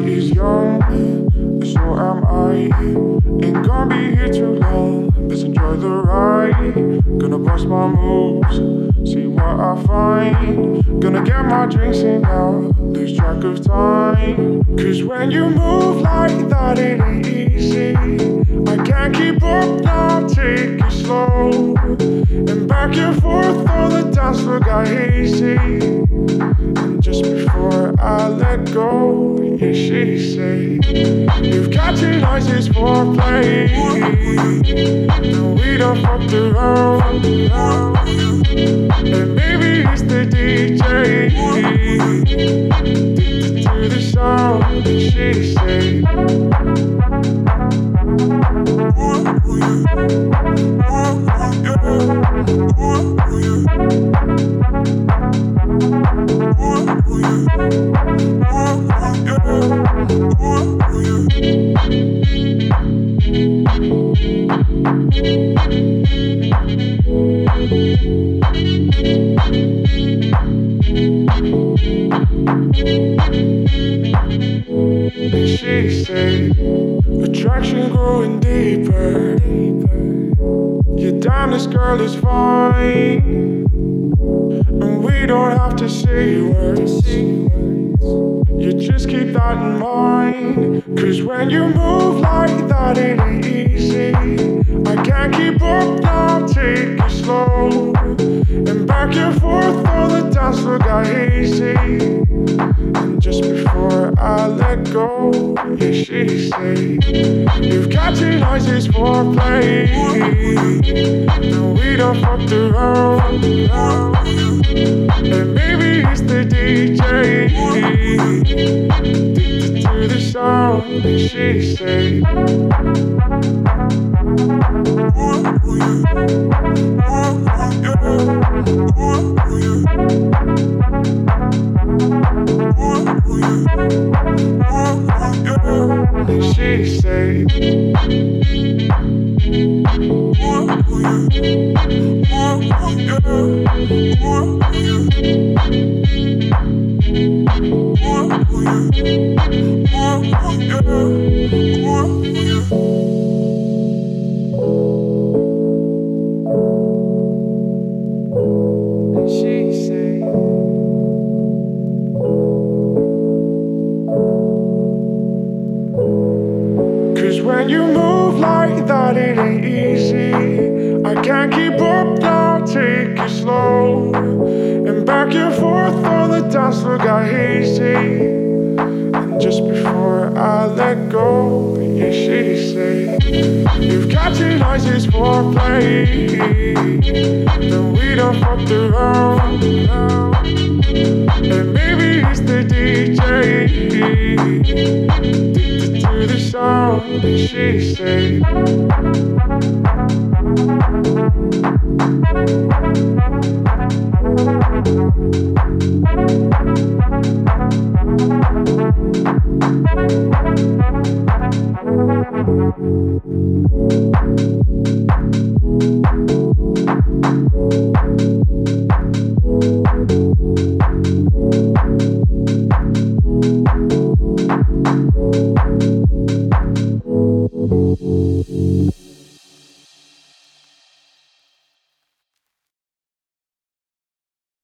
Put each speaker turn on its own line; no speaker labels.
is young, and so am I. Ain't gonna be here too long, let's enjoy the ride. Gonna bust my moves, see what I find. Gonna get my drinks in now, lose track of time. Cause when you move like that, it ain't easy. I can't keep up now, take it slow. And back and forth on the dance floor got hazy. And just before I let go, yeah, she say, if catching eyes is foreplay, then we done fucked around. And maybe it's the DJ, addicted to the sound, and she say, she say, attraction growing deeper. Your timeless girl is fine, and we don't have to say words. You just keep that in mind. Cause when you move like that, it ain't easy. I can't keep up now, take it slow. And back and forth on the dance floor got hazy. And just before I let go, yeah, she say, if catching eyes is foreplay, then we done fucked around. And maybe it's the DJ, addicted to the sound, and she say, and she say, when you move like that, it ain't easy. I can't keep up now, take it slow. And back and forth on the dance floor got hazy. And just before I let go, yeah, she say, if catching eyes is foreplay, then we done fucked around. And maybe it's the DJ, addicted to the sound, and she say,